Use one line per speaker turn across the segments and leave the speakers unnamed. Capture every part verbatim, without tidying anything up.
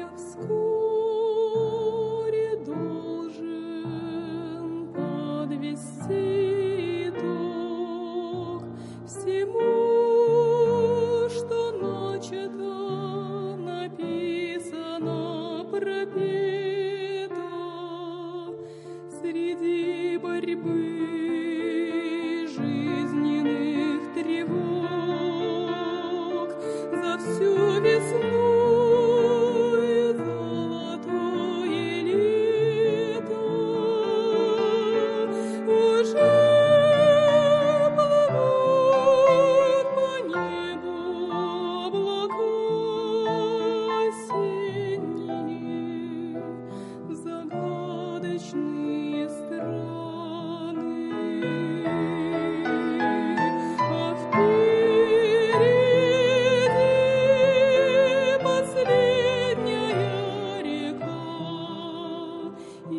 вскоре должен подвести итог всему, что начато, написано, пропето среди борьбы жизненных тревог за всю весну. Загадочные страны, а впереди последняя река и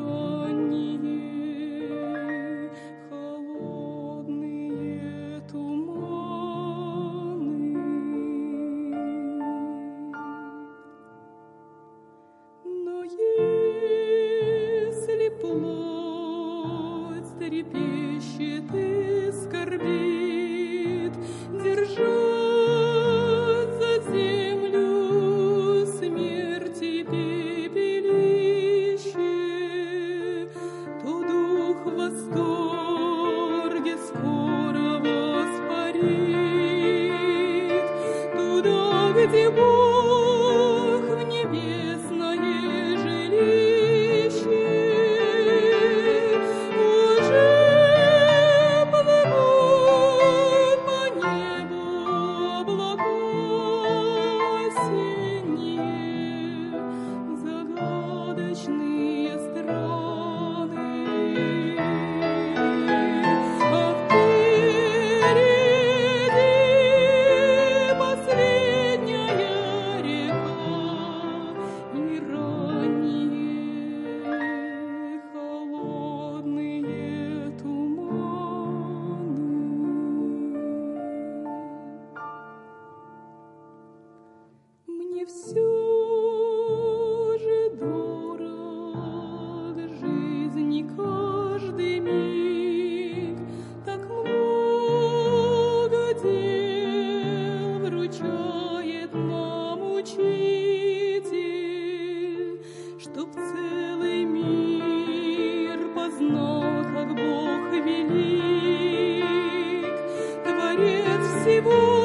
ранние холодные туманы. Но если плоть трепещет и скорбит, держать за землю смерти пепелище, то дух в восторге скоро воспарит туда, где Бог в небесное жилище. Загадочные страны, а впереди последняя река и ранние холодные туманы. Мне все каждый миг, так много дел вручает нам Учитель, чтоб целый мир познал, как Бог велик, Творец всего.